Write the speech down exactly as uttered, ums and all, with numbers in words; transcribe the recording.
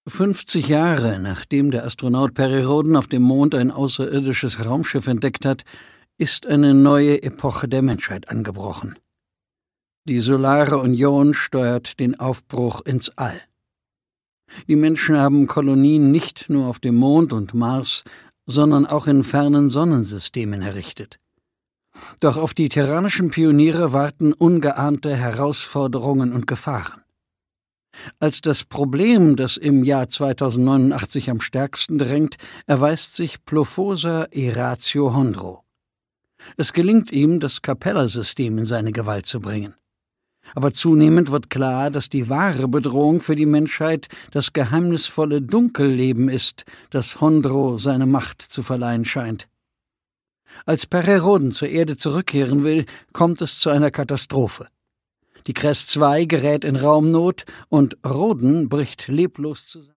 fünfzig Jahre nachdem der Astronaut Perry Rhodan auf dem Mond ein außerirdisches Raumschiff entdeckt hat, ist eine neue Epoche der Menschheit angebrochen. Die Solare Union steuert den Aufbruch ins All. Die Menschen haben Kolonien nicht nur auf dem Mond und Mars, sondern auch in fernen Sonnensystemen errichtet. Doch auf die terranischen Pioniere warten ungeahnte Herausforderungen und Gefahren. Als das Problem, das im Jahr zweitausendneunundachtzig am stärksten drängt, erweist sich Plophosa Eratio Hondro. Es gelingt ihm, das Capella-System in seine Gewalt zu bringen. Aber zunehmend wird klar, dass die wahre Bedrohung für die Menschheit das geheimnisvolle Dunkelleben ist, das Hondro seine Macht zu verleihen scheint. Als Perry Rhodan zur Erde zurückkehren will, kommt es zu einer Katastrophe. Die Cress zwei gerät in Raumnot und Rhodan bricht leblos zusammen.